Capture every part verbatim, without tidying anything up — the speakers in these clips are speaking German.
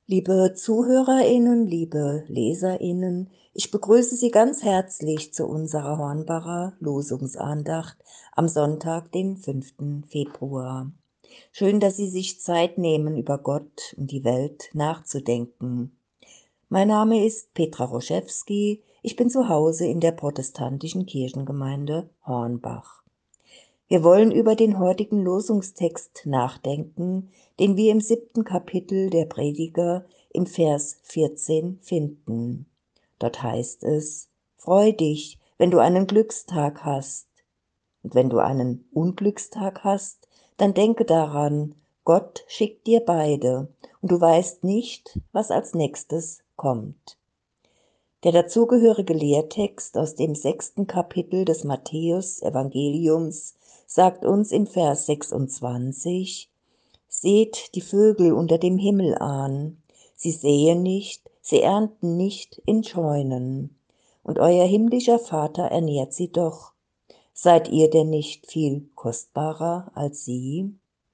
Liebe ZuhörerInnen, liebe LeserInnen, ich begrüße Sie ganz herzlich zu unserer Hornbacher Losungsandacht am Sonntag, den fünften Februar. Schön, dass Sie sich Zeit nehmen, über Gott und die Welt nachzudenken. Mein Name ist Petra Roschewski, ich bin zu Hause in der protestantischen Kirchengemeinde Hornbach. Wir wollen über den heutigen Losungstext nachdenken, den wir im siebten Kapitel der Prediger im Vers vierzehn finden. Dort heißt es: Freu dich, wenn du einen Glückstag hast. Und wenn du einen Unglückstag hast, dann denke daran, Gott schickt dir beide und du weißt nicht, was als nächstes kommt. Der dazugehörige Lehrtext aus dem sechsten Kapitel des Matthäus-Evangeliums sagt uns in Vers sechsundzwanzig: Seht die Vögel unter dem Himmel an, sie säen nicht, sie ernten nicht in Scheunen, und euer himmlischer Vater ernährt sie doch. Seid ihr denn nicht viel kostbarer als sie?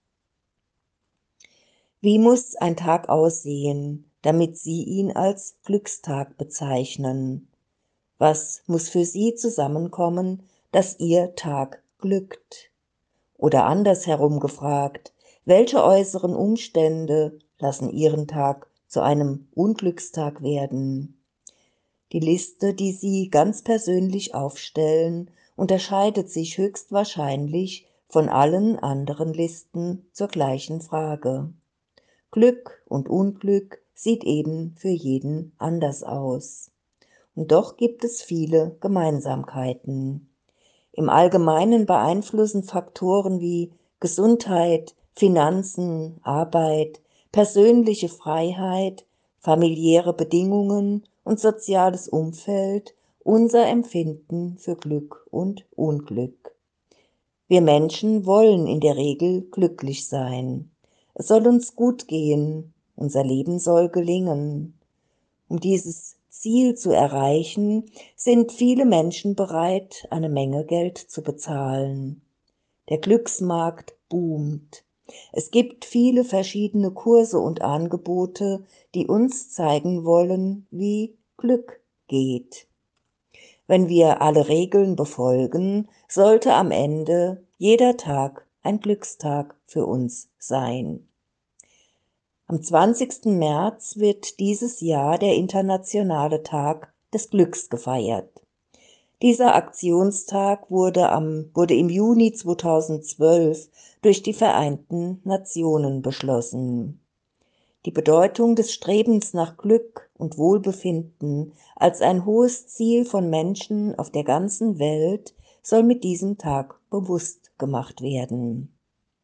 Wie muss ein Tag aussehen, damit Sie ihn als Glückstag bezeichnen? Was muss für Sie zusammenkommen, dass Ihr Tag glückt? Oder andersherum gefragt, welche äußeren Umstände lassen Ihren Tag zu einem Unglückstag werden? Die Liste, die Sie ganz persönlich aufstellen, unterscheidet sich höchstwahrscheinlich von allen anderen Listen zur gleichen Frage. Glück und Unglück sieht eben für jeden anders aus. Und doch gibt es viele Gemeinsamkeiten. Im Allgemeinen beeinflussen Faktoren wie Gesundheit, Finanzen, Arbeit, persönliche Freiheit, familiäre Bedingungen und soziales Umfeld unser Empfinden für Glück und Unglück. Wir Menschen wollen in der Regel glücklich sein. Es soll uns gut gehen, unser Leben soll gelingen. Um dieses Ziel zu erreichen, sind viele Menschen bereit, eine Menge Geld zu bezahlen. Der Glücksmarkt boomt. Es gibt viele verschiedene Kurse und Angebote, die uns zeigen wollen, wie Glück geht. Wenn wir alle Regeln befolgen, sollte am Ende jeder Tag ein Glückstag für uns sein. Am zwanzigsten März wird dieses Jahr der Internationale Tag des Glücks gefeiert. Dieser Aktionstag wurde, am, wurde im Juni zweitausendzwölf durch die Vereinten Nationen beschlossen. Die Bedeutung des Strebens nach Glück und Wohlbefinden als ein hohes Ziel von Menschen auf der ganzen Welt soll mit diesem Tag bewusst gemacht werden.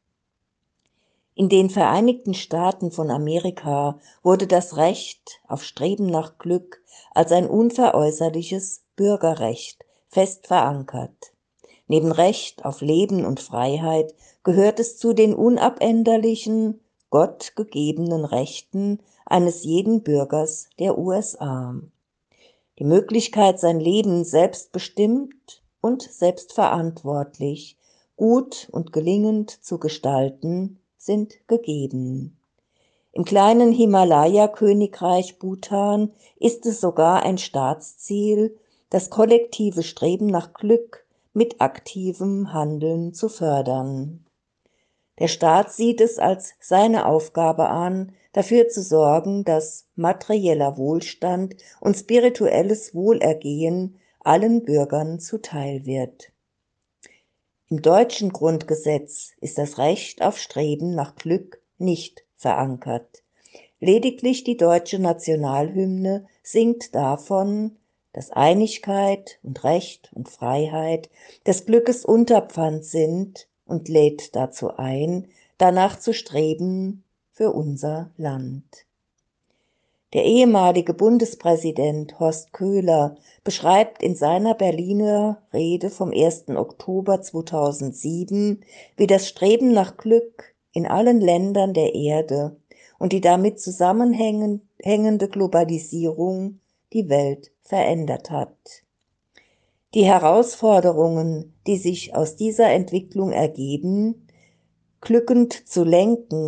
In den Vereinigten Staaten von Amerika wurde das Recht auf Streben nach Glück als ein unveräußerliches Bürgerrecht fest verankert. Neben Recht auf Leben und Freiheit gehört es zu den unabänderlichen, Gott gegebenen Rechten eines jeden Bürgers der U S A. Die Möglichkeit, sein Leben selbstbestimmt und selbstverantwortlich, gut und gelingend zu gestalten, sind gegeben. Im kleinen Himalaya-Königreich Bhutan ist es sogar ein Staatsziel, das kollektive Streben nach Glück mit aktivem Handeln zu fördern. Der Staat sieht es als seine Aufgabe an, dafür zu sorgen, dass materieller Wohlstand und spirituelles Wohlergehen allen Bürgern zuteil wird. Im deutschen Grundgesetz ist das Recht auf Streben nach Glück nicht verankert. Lediglich die deutsche Nationalhymne singt davon, dass Einigkeit und Recht und Freiheit des Glückes Unterpfand sind und lädt dazu ein, danach zu streben für unser Land. Der ehemalige Bundespräsident Horst Köhler beschreibt in seiner Berliner Rede vom ersten Oktober zweitausendsieben, wie das Streben nach Glück in allen Ländern der Erde und die damit zusammenhängende Globalisierung die Welt verändert hat. Die Herausforderungen, die sich aus dieser Entwicklung ergeben, glückend zu lenken,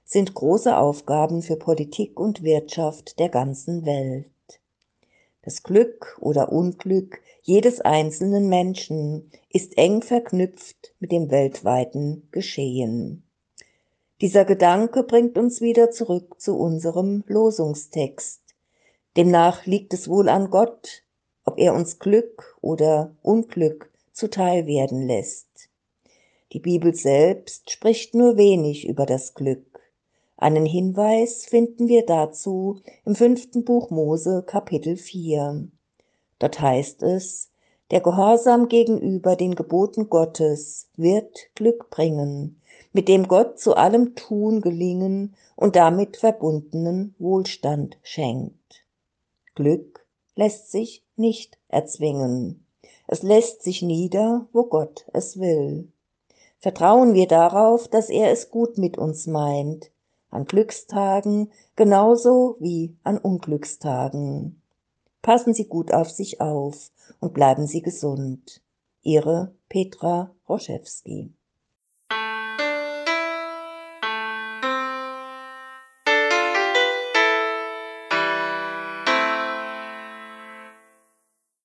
sind große Aufgaben für Politik und Wirtschaft der ganzen Welt. Das Glück oder Unglück jedes einzelnen Menschen ist eng verknüpft mit dem weltweiten Geschehen. Dieser Gedanke bringt uns wieder zurück zu unserem Losungstext. Demnach liegt es wohl an Gott, ob er uns Glück oder Unglück zuteil werden lässt. Die Bibel selbst spricht nur wenig über das Glück. Einen Hinweis finden wir dazu im fünften Buch Mose, Kapitel vier. Dort heißt es: Der Gehorsam gegenüber den Geboten Gottes wird Glück bringen, mit dem Gott zu allem Tun gelingen und damit verbundenen Wohlstand schenkt. Glück lässt sich nicht erzwingen. Es lässt sich nieder, wo Gott es will. Vertrauen wir darauf, dass er es gut mit uns meint, an Glückstagen genauso wie an Unglückstagen. Passen Sie gut auf sich auf und bleiben Sie gesund. Ihre Petra Roschewski.